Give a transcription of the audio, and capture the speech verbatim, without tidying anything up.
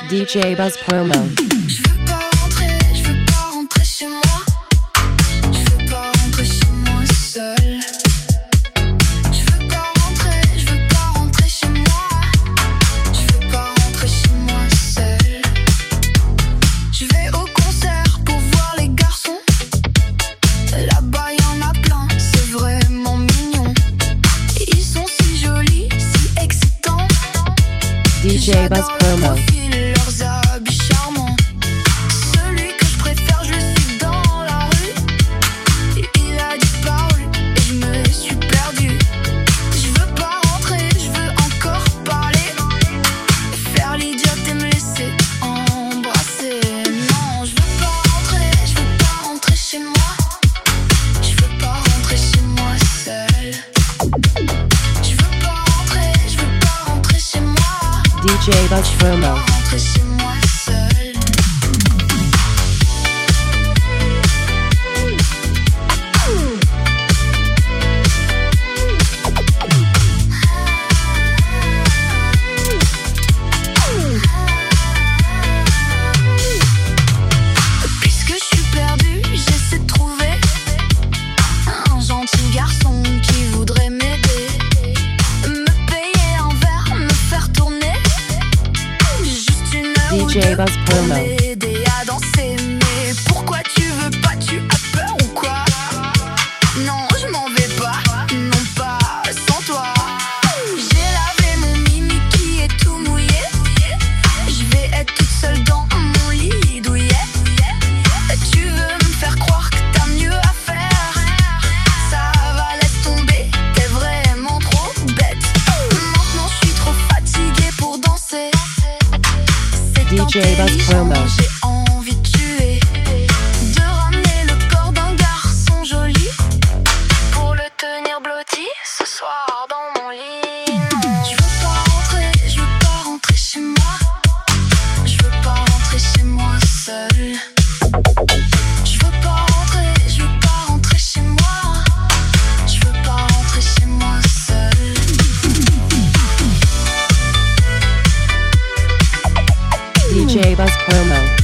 D J Buzz Promo. Je veux pas rentrer, je veux pas rentrer chez moi. Je veux pas rentrer chez moi seule. Je veux pas rentrer, je veux pas rentrer chez moi. Je veux pas rentrer chez moi seule. Je vais au concert pour voir les garçons. Là-bas y'en a plein, c'est vraiment mignon. Ils sont si jolis, si excitants. D J Buzz Promo. Leurs habits charmants. Celui que je préfère, je le suis dans la rue. Et il a disparu et je me suis perdue. Je veux pas rentrer, je veux encore parler. Faire l'idiote et me laisser embrasser. Non, je veux pas rentrer, je veux pas rentrer chez moi. Je veux pas rentrer chez moi seule. Je veux pas rentrer, je veux pas rentrer chez moi. D J Buzz Promo. Chez moi seule. Puisque je suis perdue, j'essaie de trouver un gentil garçon qui voudrait m'aider, me payer un verre, me faire tourner. D J Buzz Promo. M'aider à danser, mais pourquoi tu veux pas, tu as peur ou quoi? Non, je m'en vais pas, non pas sans toi. J'ai lavé mon mini qui est tout mouillé. Je vais être toute seule dans mon lit douillet. Tu veux me faire croire que t'as mieux à faire? Ça va, laisse tomber, t'es vraiment trop bête. Maintenant je suis trop fatiguée pour danser. D J Buzz Promo. J'ai envie de tuer, de ramener le corps d'un garçon joli pour le tenir blotti ce soir dans mon lit. Non, je veux pas rentrer, je veux pas rentrer chez moi. Je veux pas rentrer chez moi seule. Je veux pas rentrer, je veux pas rentrer chez moi. Je veux pas rentrer chez moi seule. D J Buzz Promo.